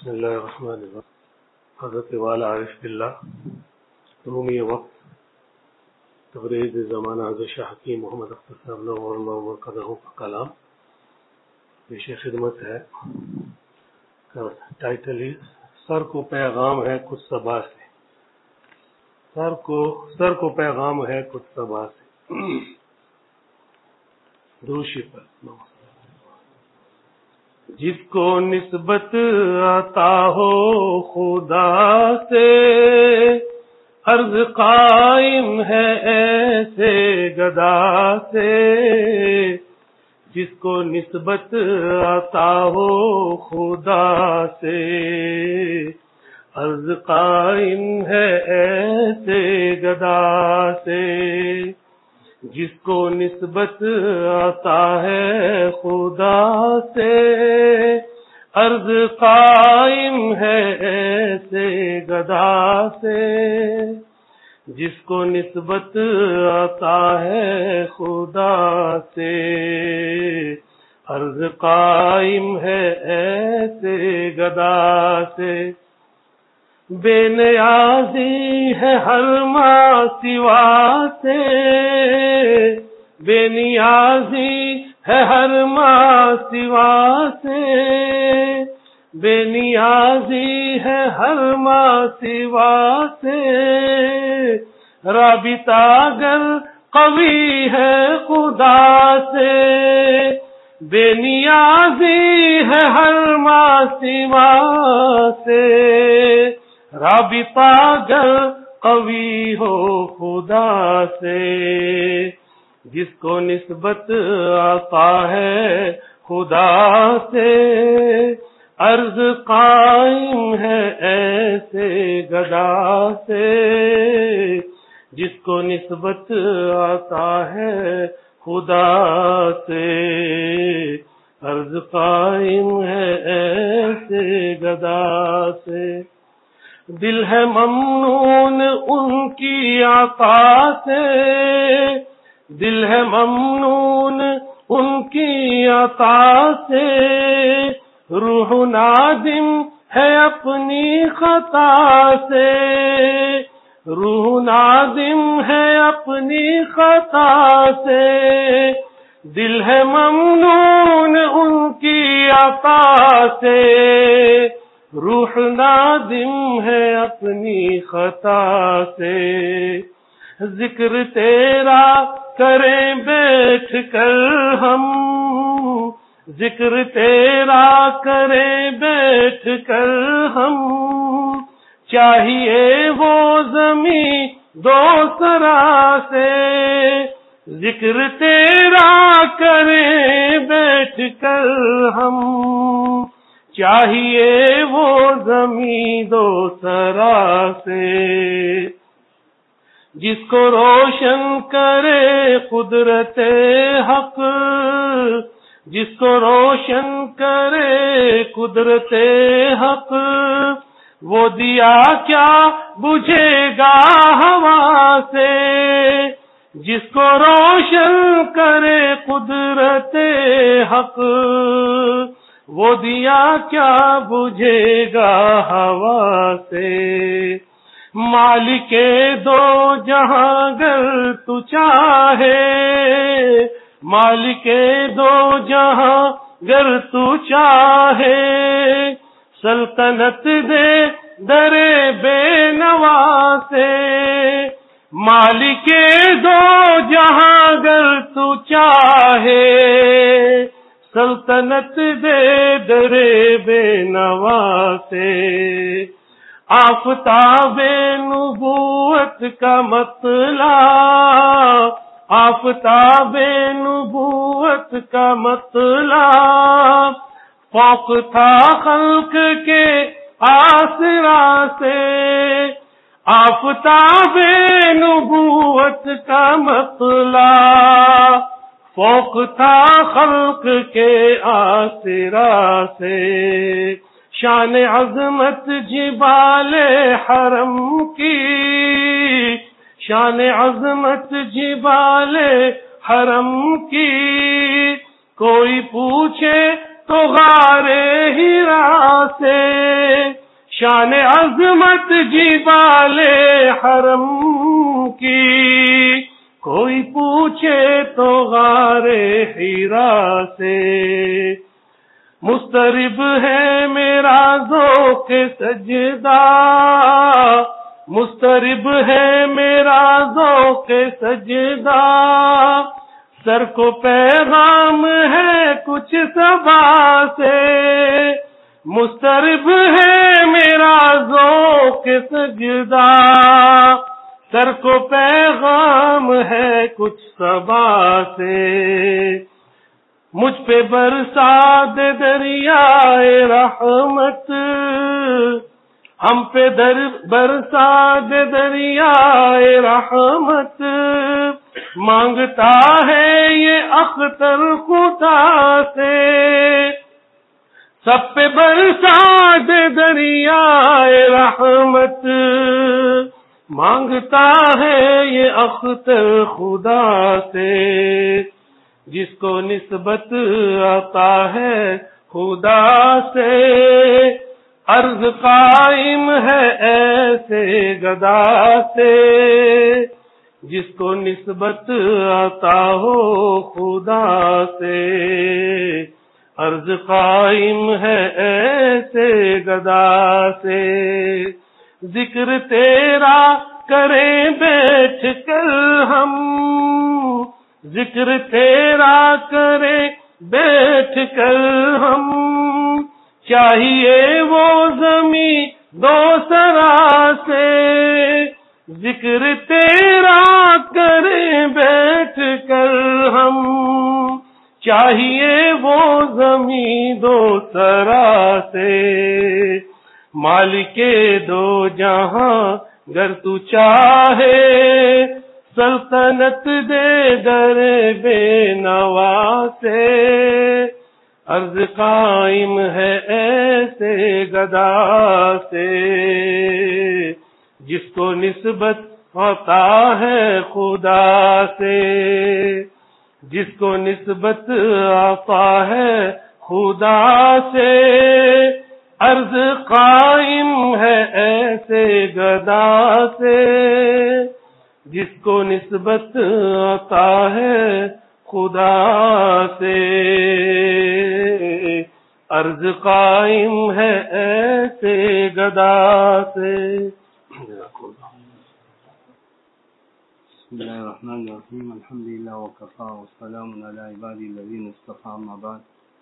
بسم اللہ الرحمن الرحیم. حضرت والا عارف باللہ رومی وقت تبریز زمانہ حضرت شاہ حکیم محمد اختر صاحب نور اللہ وبرکاتہ کا کلام پیش خدمت ہے. ٹائٹل سر کو پیغام ہے کچھ صبا سے. سر کو پیغام ہے کچھ صبا سے. دوشی پر جس کو نسبت عطا ہو خدا سے عرض قائم ہے ایسے گدا سے. جس کو نسبت عطا ہو خدا سے عرض قائم ہے ایسے گدا سے. جس کو نسبت عطا ہے خدا سے عرض قائم ہے ایسے گدا سے. جس کو نسبت عطا ہے خدا سے عرض قائم ہے ایسے گدا سے. بے نیازی ہے ہر ماں سوا سے. بے نیازی ہے ہر ماں سوا سے. بے نیازی ہے ہر ماں سوا سے. رابطہ گر قوی ہے خدا سے. بے نیازی ہے ہر ماں سوا سے. رابطہ گر قوی ہو خدا سے. جس کو نسبت عطا ہے خدا سے عرض قائم ہے ایسے گدا سے. جس کو نسبت عطا ہے خدا سے عرض قائم ہے ایسے گدا سے. دل ہے ممنون ان کی عطا سے. دل ہے ممنون ان کی عطا سے. روح نادم ہے اپنی خطا سے. روح نادم ہے اپنی خطا سے. دل ہے ممنون ان کی عطا سے. روح نادم ہے اپنی خطا سے. ذکر تیرا کریں بیٹھ کر ہم. ذکر تیرا کریں بیٹھ کر ہم. چاہیے وہ زمین دو سرا سے. ذکر تیرا کریں بیٹھ کر ہم. چاہیے وہ زمین دو سرا سے. جس کو روشن کرے قدرت حق. جس کو روشن کرے قدرت حق. وہ دیا کیا بجھے گا ہوا سے. جس کو روشن کرے قدرت حق. وہ دیا کیا بجھے گا ہوا سے. مالک دو جہاں گر تو چاہے. مالک دو جہاں گر تو چاہے. سلطنت دے در بے نوا سے. مالک دو جہاں گر تو چاہے. سلطنت دے در بے نوا سے. آفتاب نبوت کا مطلع. آفتاب نبوت کا مطلع. فوق تھا خلق کے آسرا سے. آفتاب نبوت کا مطلع. فوق تھا خلق کے آسرا سے. شان عظمت جبال حرم کی. شان عظمت جبال حرم کی. کوئی پوچھے تو غار ہیرا سے شان عظمت جبال حرم کی کوئی پوچھے تو غار حرا سے، مضطرب ہے میرا ذوق سجدہ، مضطرب ہے میرا ذوق سجدہ، سر کو پیغام ہے کچھ صبا سے، مضطرب ہے میرا ذوق سجدہ، سر کو پیغام ہے کچھ صبا سے، مجھ پہ برسا دے دریائے رحمت، ہم پہ برسا دے دریائے رحمت، مانگتا ہے یہ اختر خدا سے، سب پہ برسا دے دریائے رحمت، مانگتا ہے یہ اختر خدا سے، جس کو نسبت آتا ہے خدا سے، عرض قائم ہے ایسے گدا سے، جس کو نسبت آتا ہو خدا سے، عرض قائم ہے ایسے گدا سے، ذکر تیرا کریں بیٹھ کر ہم، ذکر تیرا کریں بیٹھ کر ہم، چاہیے وہ زمین دو سرا سے، ذکر تیرا کریں بیٹھ کر ہم، چاہیے وہ زمین دو سرا سے، مالک دو جہاں گر تو چاہے، سلطنت دے در بے نوا سے، عرض قائم ہے ایسے گدا سے، جس کو نسبت ہوتا ہے خدا سے، جس کو نسبت آتا ہے خدا سے، عرض قائم ہے ایسے گدا سے، جس کو نسبت آتا ہے خدا سے، عرض قائم ہے ایسے گدا سے۔ بسم اللہ الرحمن الرحیم، الحمدللہ وکفا والسلام علی عبادی الذین اصطفیٰ، اما بعد.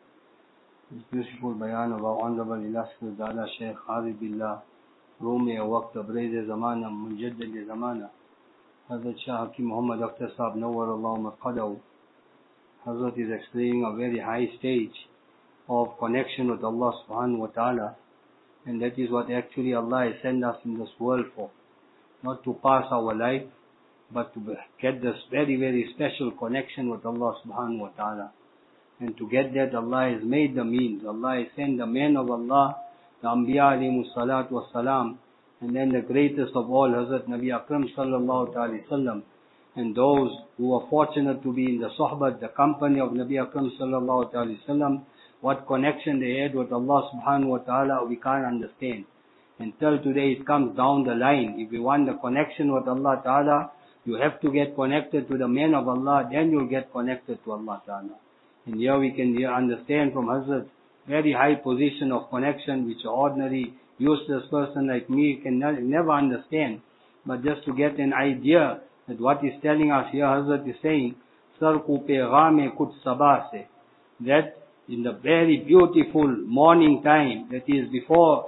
This beautiful bayan of our honorable illustrious Dada Sheikh Arif Billah, Rumi Waqt Tabriz Zamana, Mujaddid Zamana, Hazrat Shah Hakim Muhammad Akhtar Sahib Nawwar Allah Marqadahu. Hazrat is explaining a very high stage of connection with Allah subhanahu wa ta'ala, and that is what actually Allah has sent us in this world for, not to pass our life, but to get this very, very special connection with Allah subhanahu wa ta'ala. And to get that, Allah has made the means. Allah has sent the men of Allah, the Anbiya alayhimu salatu wa salam, and then the greatest of all, Hazrat Nabi Akram sallallahu ta'ala sallam, and those who were fortunate to be in the sohbat, the company of Nabi Akram sallallahu ta'ala sallam, what connection they had with Allah subhanahu wa ta'ala, we can't understand. Until today it comes down the line. If you want the connection with Allah ta'ala, you have to get connected to the men of Allah, then you'll get connected to Allah ta'ala. And here we can understand from Hazrat very high position of connection which an ordinary useless person like me can never understand. But just to get an idea that what he's telling us here, Hazrat is saying, Sar ko peghaam kuch sabah se, that in the very beautiful morning time, that is before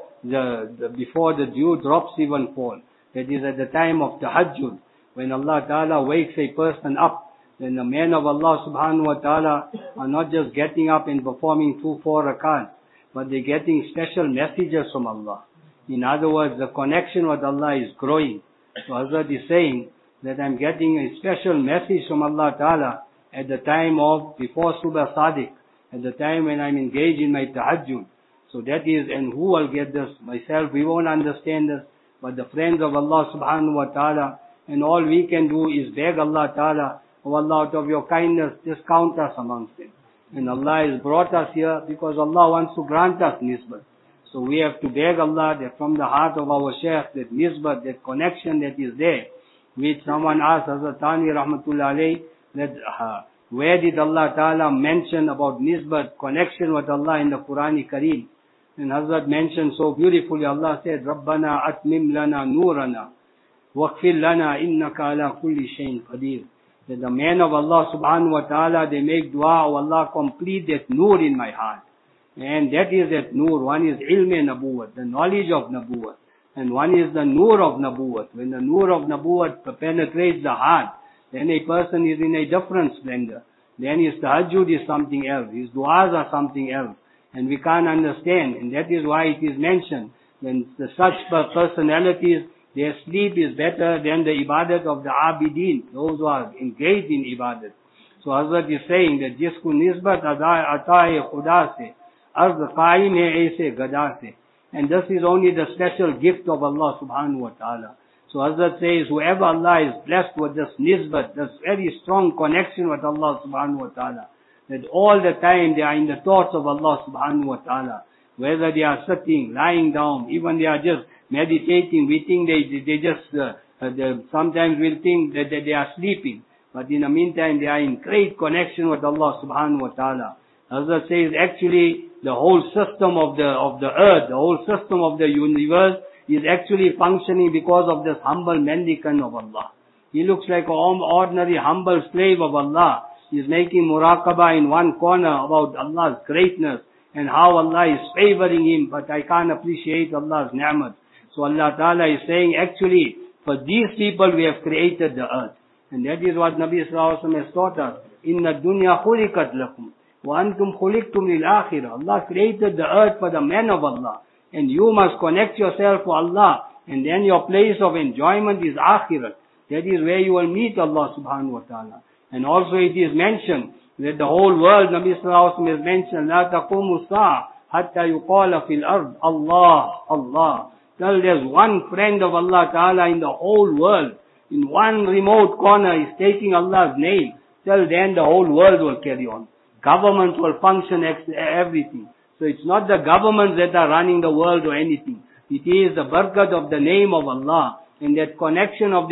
the dew drops even fall, that is at the time of tahajjud, when Allah Ta'ala wakes a person up, then the men of Allah subhanahu wa ta'ala are not just getting up and performing 2-4 rakats, but they're getting special messages from Allah. In other words, the connection with Allah is growing. So Hazrat is saying that I'm getting a special message from Allah Ta'ala at the time of, before Subh Sadiq, at the time when I'm engaged in my tahajjud. So that is, and who will get this? Myself, we won't understand this, but the friends of Allah subhanahu wa ta'ala, and all we can do is beg Allah Ta'ala, oh Allah, out of your kindness, just count us amongst them. And Allah has brought us here because Allah wants to grant us nisbat. So So we have to beg Allah that from the heart of our Shaykh, that nisbat, that connection that is there, which someone asked Hazrat Thani Rahmatullah alayhi, that where did Allah Ta'ala mention about nisbat, connection with Allah in the Qur'an Kareem? And Hazrat mentioned so beautifully, Allah said, Rabbana atmim lana nurana, waqfir lana innaka ala kulli shayin qadir. That the men of Allah Subhanahu wa Ta'ala, they make dua, oh Allah, complete that nur in my heart. And that is that nur. One is ilm nabuwat, the knowledge of nabuwat. And one is the nur of nabuwat. When the nur of nabuwat penetrates the heart, then a person is in a different splendor. Then his tahajjud is something else. His du'as are something else. And we can't understand. And that is why it is mentioned. When such personalities, their sleep is better than the ibadat of the abidin, those who are engaged in ibadat. So Hazrat is saying that jisko nisbat ata-e khuda se, arz qaim hai aise gada se. And this is only the special gift of Allah subhanahu wa ta'ala. So Hazrat says, whoever Allah is blessed with this nisbat, this very strong connection with Allah subhanahu wa ta'ala, that all the time they are in the thoughts of Allah subhanahu wa ta'ala, whether they are sitting, lying down, even they are just meditating, we think they just, sometimes we'll think that they are sleeping, but in the meantime they are in great connection with Allah subhanahu wa ta'ala. Hazrat says actually the whole system of the earth, the whole system of the universe is actually functioning because of this humble mendicant of Allah. He looks like an ordinary humble slave of Allah. He is making muraqabah in one corner about Allah's greatness and how Allah is favoring him, but I can't appreciate Allah's ni'mat. So Allah Ta'ala is saying, actually, for these people we have created the earth. And that is what Nabi Sallallahu Alaihi Wasallam has taught us. Inna dunya khuliqat lakum, wa antum khuliqtum lil akhirah. Allah created the earth for the men of Allah. And you must connect yourself to Allah. And then your place of enjoyment is akhirat. That is where you will meet Allah Subhanahu Wa Ta'ala. And also it is mentioned that the whole world, Nabi Sallallahu Alaihi Wasallam has mentioned, La taqumu sa'a hatta yuqala fil ard, Allah, Allah. Till there's one friend of Allah Ta'ala in the whole world, in one remote corner is taking Allah's name. Till then the whole world will carry on. Governments will function, everything. So it's not the governments that are running the world or anything. It is the barakat of the name of Allah. And that connection of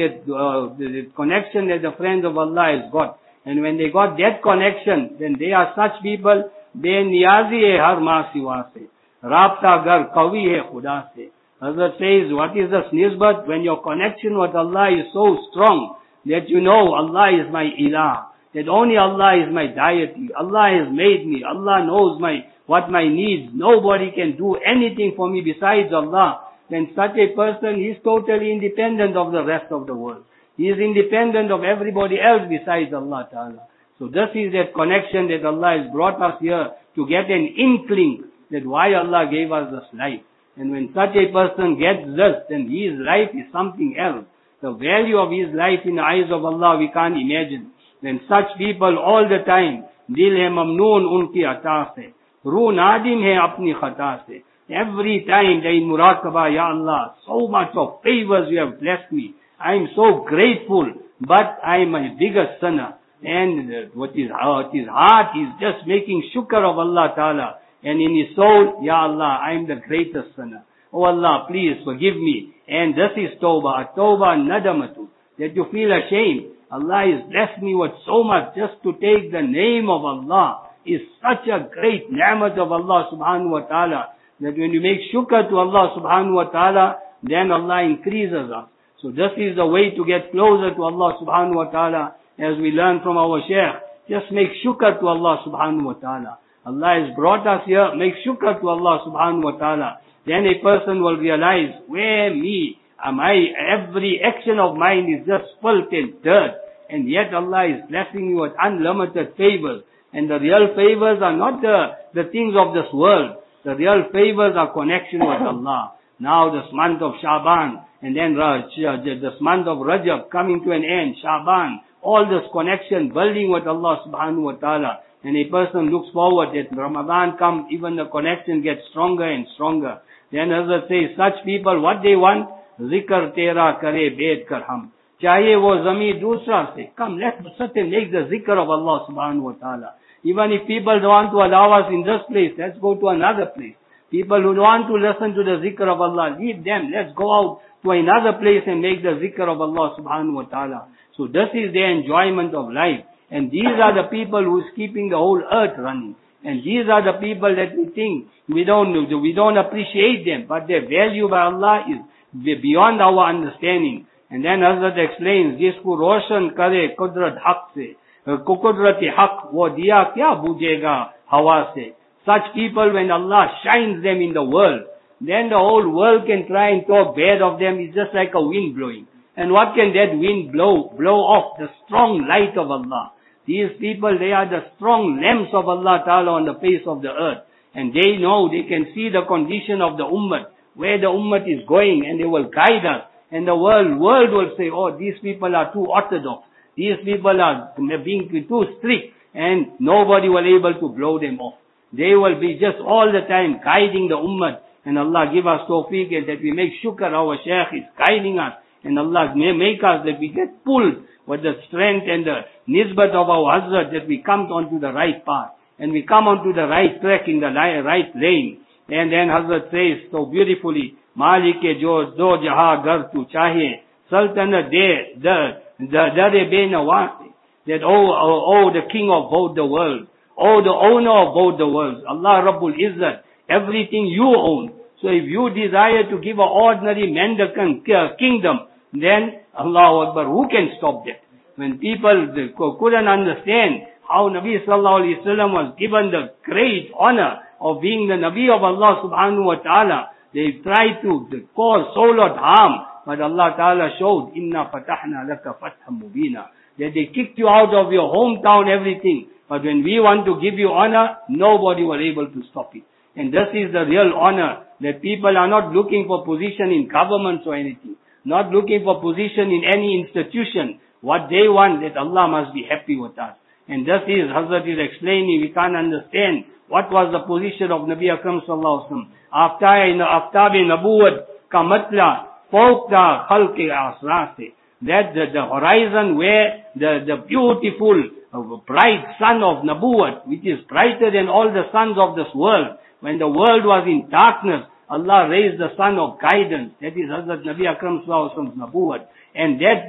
the connection that the friends of Allah has got. And when they got that connection, then they are such people, be-niyazi hai har ma siwa se. Rabta gar kawi hai khuda se. Hazrat says, what is this nisbat? When your connection with Allah is so strong, that you know Allah is my ilah. That only Allah is my deity. Allah has made me. Allah knows what my needs. Nobody can do anything for me besides Allah. Then such a person is totally independent of the rest of the world. He is independent of everybody else besides Allah Ta'ala. So this is that connection that Allah has brought us here to get an inkling that why Allah gave us this life. And when such a person gets this, then his life is something else. The value of his life in the eyes of Allah we can't imagine. Then such people all the time, dil hai mamnoon unki ata se, ruh nadim hai apni khata se. Every time they in muraqabah, Ya Allah, so much of favors you have blessed me. I am so grateful, but I am my biggest sinner. And what his heart is just making shukr of Allah Ta'ala. And in his soul, Ya Allah, I am the greatest sinner. Oh Allah, please forgive me. And this is tawbah, tawbah nadamatu. That you feel ashamed. Allah has blessed me with so much. Just to take the name of Allah is such a great ni'mat of Allah subhanahu wa ta'ala. That when you make shukr to Allah subhanahu wa ta'ala, then Allah increases us. So this is the way to get closer to Allah subhanahu wa ta'ala. As we learn from our Shaykh, just make shukr to Allah subhanahu wa ta'ala. Allah has brought us here, make shukr to Allah subhanahu wa ta'ala. Then a person will realize, where me, every action of mine is just filth and dirt. And yet Allah is blessing you with unlimited favors. And the real favors are not the things of this world. The real favors are connection with Allah. Now this month of Shaban, and then this month of Rajab coming to an end, Shaban, all this connection building with Allah subhanahu wa ta'ala. And a person looks forward that Ramadan comes, even the connection gets stronger and stronger. Then Hazrat says, such people, what they want? Zikr tera kare bed kar hum. Chahiye wo zami dusra se. Come, let's sit and make the zikr of Allah subhanahu wa ta'ala. Even if people don't want to allow us in this place, let's go to another place. People who want to listen to the zikr of Allah, leave them. Let's go out to another place and make the zikr of Allah subhanahu wa ta'ala. So this is the enjoyment of life. And these are the people who is keeping the whole earth running. And these are the people that we think we don't appreciate them, but their value by Allah is beyond our understanding. And then Hazrat explains, जिसको रोशन करे कुदरत हक से, कुदरती हक वो दिया क्या बुझेगा हवा से. Such people, when Allah shines them in the world, then the whole world can try and talk bad of them. It's just like a wind blowing. And what can that wind blow? Blow off the strong light of Allah. These people, they are the strong lamps of Allah Ta'ala on the face of the earth. And they know, they can see the condition of the ummah, where the ummah is going, and they will guide us. And the world will say, oh, these people are too orthodox. These people are being too strict, and nobody will be able to blow them off. They will be just all the time guiding the ummah. And Allah give us tawfiq that we make shukr our Shaykh is guiding us. And Allah may make us that we get pulled with the strength and the nisbat of our Hazrat, that we come onto the right path. And we come onto the right track in the right lane. And then Hazrat says so beautifully, Malik jo do jaha gar tu chahe, Sultanat de dare be nawase. That oh the king of both the worlds. Oh, the owner of both the worlds, Allah Rabbul Izzat, everything you own. So if you desire to give an ordinary mendicant kingdom, then Allahu Akbar, who can stop that? When people couldn't understand how Nabi Sallallahu Alaihi Wasallam was given the great honor of being the Nabi of Allah Subhanahu Wa Ta'ala, they tried to cause so lot harm. But Allah Ta'ala showed, Inna fatahna laka fatham mubina, that they kicked you out of your hometown, everything. But when we want to give you honor, nobody was able to stop it. And this is the real honor, that people are not looking for position in governments or anything, not looking for position in any institution. What they want, that Allah must be happy with us. And this is, Hazrat is explaining, we can't understand what was the position of Nabi Akram Sallallahu Alaihi Wasallam. Aftab Nabuwat ka matla, fawqa khalqi asrar se. That the horizon where the beautiful, bright sun of Nabuwat, which is brighter than all the suns of this world. When the world was in darkness, Allah raised the sun of guidance. That is Hazrat Nabi Akram Sallallahu Alaihi Wasallam's Nabuwat. And that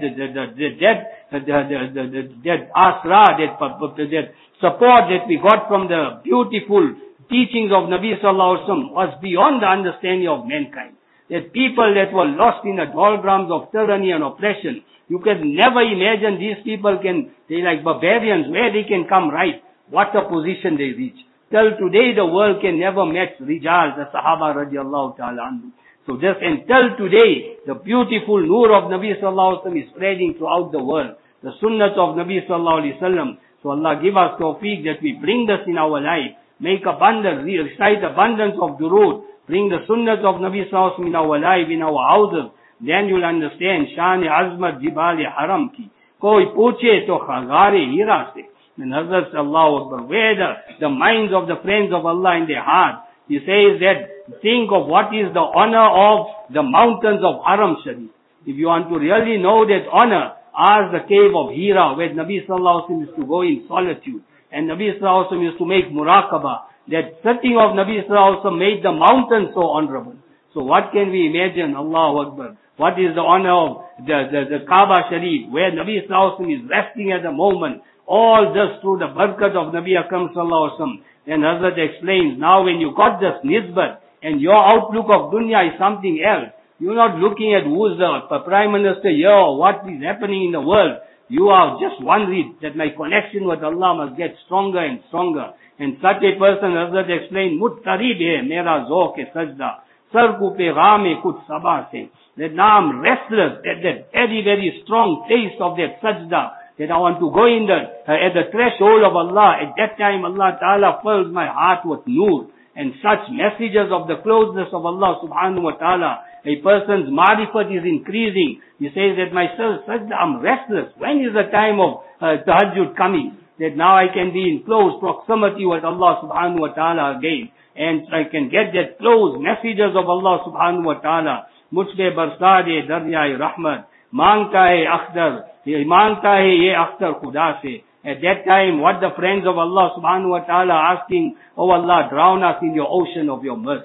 asra, that support that we got from the beautiful teachings of Nabi Sallallahu Alaihi Wasallam was beyond the understanding of mankind. That people that were lost in the doldrums of tyranny and oppression, you can never imagine these people they like barbarians, where they can come right, what a position they reach. Till today the world can never match Rijal, the Sahaba radiallahu ta'ala anhu. So just until today, the beautiful nur of Nabi Sallallahu Alaihi Wasallam is spreading throughout the world. The sunnah of Nabi Sallallahu Alaihi Wasallam. So Allah give us tawfiq that we bring this in our life. Make abundance, recite abundance of durood. Bring the sunnah of Nabi Sallallahu Alaihi Wasallam in our life, in our houses. Then you'll understand, Shan-e azmat jibal-e haram ki. Koi puche to khagare hira se. And Hazrat Allahu Akbar, where the minds of the friends of Allah in their heart. He says that, think of what is the honor of the mountains of Haram Sharif. If you want to really know that honor, ask the cave of Hira, where Nabi Sallallahu Alaihi Wasallam used to go in solitude. And Nabi Sallallahu Alaihi Wasallam used to make muraqabah. That sitting of Nabi Sallallahu Alaihi Wasallam made the mountains so honorable. So what can we imagine? Allahu Akbar. What is the honor of the Kaaba Sharif, where Nabi Sallallahu Alaihi Wasallam is resting at the moment. All this through the barakat of Nabi Akram Sallallahu Alaihi Wasallam. And Hazrat explains, now when you got this nisbat, and your outlook of dunya is something else, you're not looking at who's the Prime Minister here, or what is happening in the world. You are just wondering that my connection with Allah must get stronger and stronger. And such a person, Hazrat explained, Muttarib hai mera zawq-e sajda, sar ko pegham-e kuch sabah se. That now I'm restless at that very, very strong taste of that sajda, that I want to go in at the threshold of Allah. At that time, Allah Ta'ala fills my heart with nur. And such messages of the closeness of Allah Subhanahu Wa Ta'ala. A person's marifat is increasing. He says that myself, I'm restless. When is the time of tahajjud coming? That now I can be in close proximity with Allah Subhanahu Wa Ta'ala again. And I can get that close messages of Allah Subhanahu Wa Ta'ala. Mujhpe barsade darya-e rahmat. Mangta hai akhdar. Mangta hai ye akhtar khuda se. At that time, what the friends of Allah Subhanahu Wa Ta'ala asking, oh Allah, drown us in your ocean of your mercy.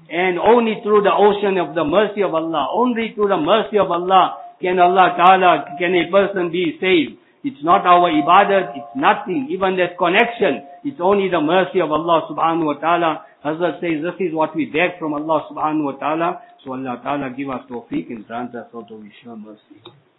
And only through the ocean of the mercy of Allah, only through the mercy of Allah can a person be saved. It's not our ibadat, it's nothing, even that connection, it's only the mercy of Allah subhanahu wa ta'ala. Hazrat says, this is what we beg from Allah subhanahu wa ta'ala. So Allah ta'ala give us tawfiq and grant us out of His mercy.